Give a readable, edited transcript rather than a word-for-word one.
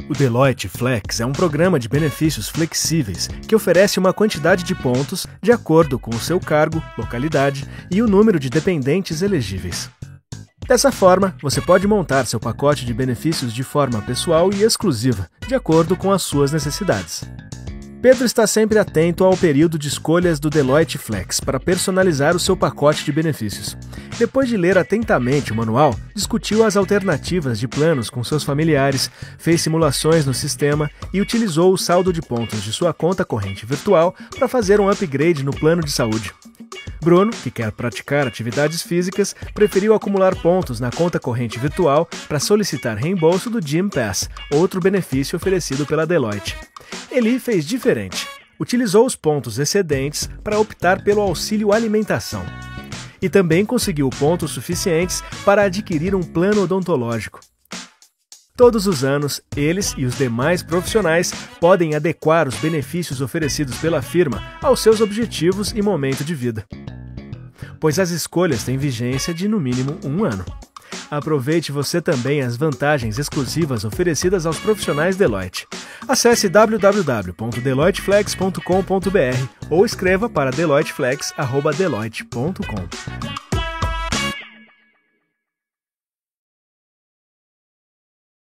O Deloitte Flex é um programa de benefícios flexíveis que oferece uma quantidade de pontos de acordo com o seu cargo, localidade e o número de dependentes elegíveis. Dessa forma, você pode montar seu pacote de benefícios de forma pessoal e exclusiva, de acordo com as suas necessidades. Pedro está sempre atento ao período de escolhas do Deloitte Flex para personalizar o seu pacote de benefícios. Depois de ler atentamente o manual, discutiu as alternativas de planos com seus familiares, fez simulações no sistema e utilizou o saldo de pontos de sua conta corrente virtual para fazer um upgrade no plano de saúde. Bruno, que quer praticar atividades físicas, preferiu acumular pontos na conta corrente virtual para solicitar reembolso do Gym Pass, outro benefício oferecido pela Deloitte. Eli fez diferente. Utilizou os pontos excedentes para optar pelo auxílio alimentação. E também conseguiu pontos suficientes para adquirir um plano odontológico. Todos os anos, eles e os demais profissionais podem adequar os benefícios oferecidos pela firma aos seus objetivos e momento de vida, pois as escolhas têm vigência de no mínimo 1 ano. Aproveite você também as vantagens exclusivas oferecidas aos profissionais Deloitte. Acesse www.deloitteflex.com.br ou escreva para deloitteflex@deloitte.com.